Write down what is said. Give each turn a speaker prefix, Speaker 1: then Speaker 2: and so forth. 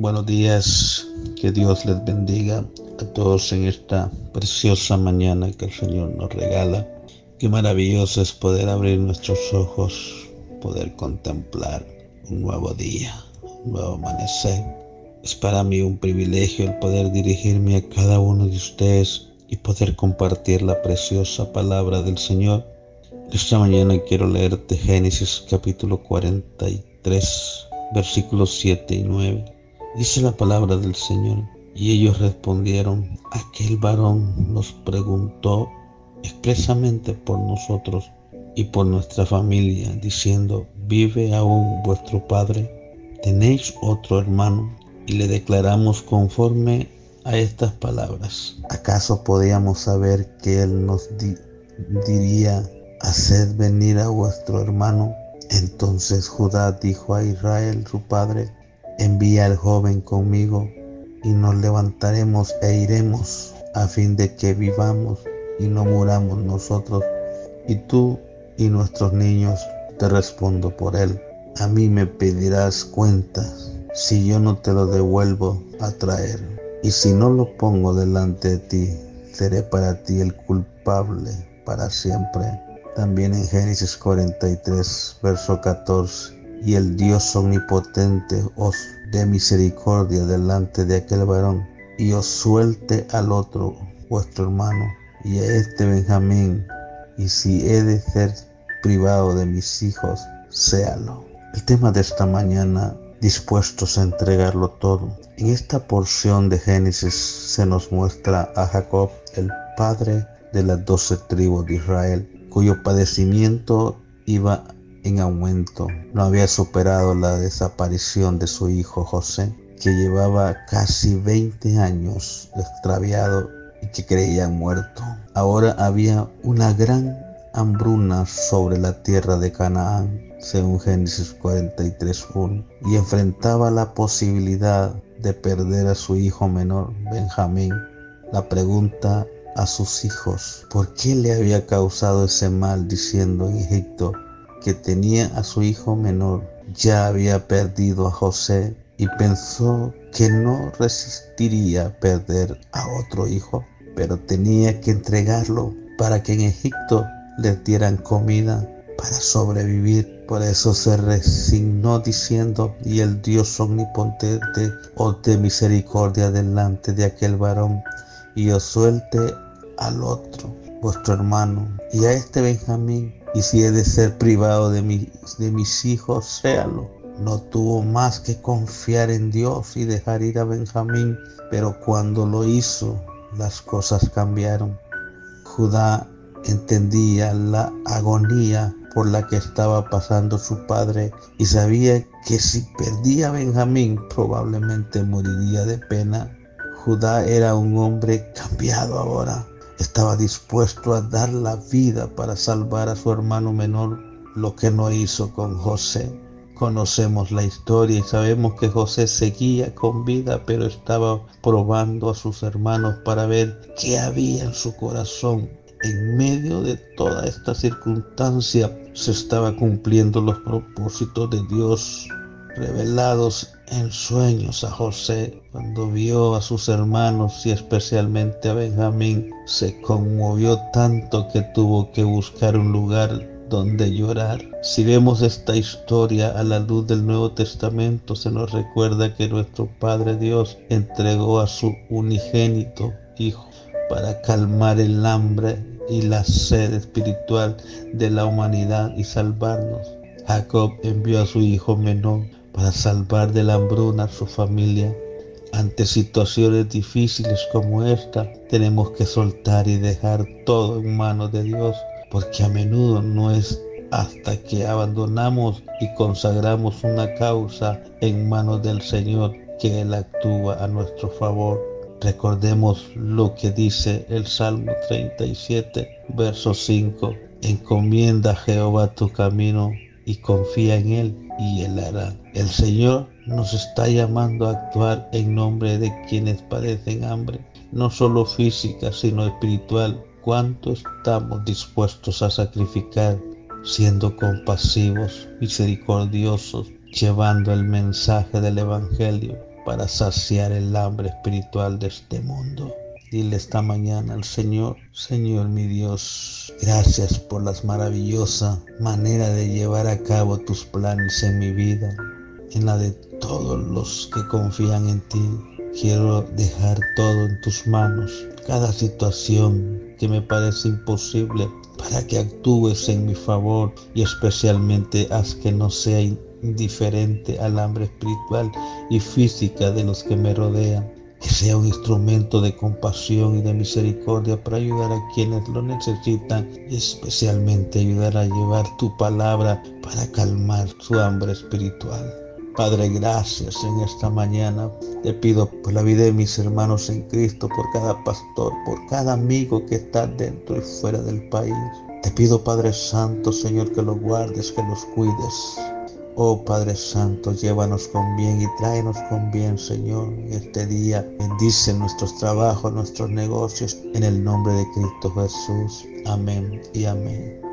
Speaker 1: Buenos días, que Dios les bendiga a todos en esta preciosa mañana que el Señor nos regala. Qué maravilloso es poder abrir nuestros ojos, poder contemplar un nuevo día, un nuevo amanecer. Es para mí un privilegio el poder dirigirme a cada uno de ustedes y poder compartir la preciosa palabra del Señor. Esta mañana quiero leerte Génesis capítulo 43, versículos 7 y 9. Dice la palabra del Señor: y ellos respondieron: aquel varón nos preguntó expresamente por nosotros y por nuestra familia, diciendo: ¿vive aún vuestro padre? ¿Tenéis otro hermano? Y le declaramos conforme a estas palabras. ¿Acaso podíamos saber que él nos diría: haced venir a vuestro hermano? Entonces Judá dijo a Israel su padre: envía al joven conmigo, y nos levantaremos e iremos, a fin de que vivamos y no muramos nosotros, y tú y nuestros niños. Te respondo por él. A mí me pedirás cuentas si yo no te lo devuelvo a traer. Y si no lo pongo delante de ti, seré para ti el culpable para siempre. También en Génesis 43, verso 14. Y el Dios omnipotente os dé misericordia delante de aquel varón, y os suelte al otro, vuestro hermano, y a este Benjamín, y si he de ser privado de mis hijos, séalo. El tema de esta mañana: dispuestos a entregarlo todo. En esta porción de Génesis se nos muestra a Jacob, el padre de las 12 tribus de Israel, cuyo padecimiento iba en aumento. No había superado la desaparición de su hijo José, que llevaba casi 20 años extraviado y que creían muerto. Ahora había una gran hambruna sobre la tierra de Canaán, según Génesis 43:1, y enfrentaba la posibilidad de perder a su hijo menor, Benjamín. La pregunta a sus hijos: ¿por qué le había causado ese mal, diciendo en Egipto que tenía a su hijo menor? Ya había perdido a José y pensó que no resistiría perder a otro hijo, pero tenía que entregarlo para que en Egipto les dieran comida para sobrevivir. Por eso se resignó diciendo: y el Dios omnipotente os dé misericordia delante de aquel varón, y os suelte al otro, vuestro hermano, y a este Benjamín, y si he de ser privado de mis hijos, séalo. No tuvo más que confiar en Dios y dejar ir a Benjamín, pero cuando lo hizo, las cosas cambiaron. Judá entendía la agonía por la que estaba pasando su padre y sabía que si perdía a Benjamín, probablemente moriría de pena. Judá era un hombre cambiado ahora. Estaba dispuesto a dar la vida para salvar a su hermano menor, lo que no hizo con José. Conocemos la historia y sabemos que José seguía con vida, pero estaba probando a sus hermanos para ver qué había en su corazón. En medio de toda esta circunstancia se estaba cumpliendo los propósitos de Dios revelados en sueños a José. Cuando vio a sus hermanos y especialmente a Benjamín, se conmovió tanto que tuvo que buscar un lugar donde llorar. Si vemos esta historia a la luz del Nuevo Testamento, se nos recuerda que nuestro Padre Dios entregó a su unigénito Hijo para calmar el hambre y la sed espiritual de la humanidad y salvarnos. Jacob envió a su hijo menor para salvar de la hambruna a su familia. Ante situaciones difíciles como esta, tenemos que soltar y dejar todo en manos de Dios, porque a menudo no es hasta que abandonamos y consagramos una causa en manos del Señor que Él actúa a nuestro favor. Recordemos lo que dice el Salmo 37, verso 5. Encomienda a Jehová tu camino y confía en Él, y Él hará. El Señor nos está llamando a actuar en nombre de quienes padecen hambre, no solo física, sino espiritual. ¿Cuánto estamos dispuestos a sacrificar, siendo compasivos, misericordiosos, llevando el mensaje del Evangelio? para saciar el hambre espiritual de este mundo. Dile esta mañana al Señor: Señor mi Dios, gracias por la maravillosa manera de llevar a cabo tus planes en mi vida, en la de todos los que confían en ti. Quiero dejar todo en tus manos, cada situación que me parece imposible, para que actúes en mi favor y especialmente haz que no sea indiferente al hambre espiritual y física de los que me rodean. Que sea un instrumento de compasión y de misericordia para ayudar a quienes lo necesitan y especialmente ayudar a llevar tu palabra para calmar su hambre espiritual. Padre, gracias en esta mañana. Te pido por la vida de mis hermanos en Cristo, por cada pastor, por cada amigo que está dentro y fuera del país. Te pido, Padre Santo, Señor, que los guardes, que los cuides. Oh Padre Santo, llévanos con bien y tráenos con bien, Señor, este día. Bendice nuestros trabajos, nuestros negocios, en el nombre de Cristo Jesús. Amén y amén.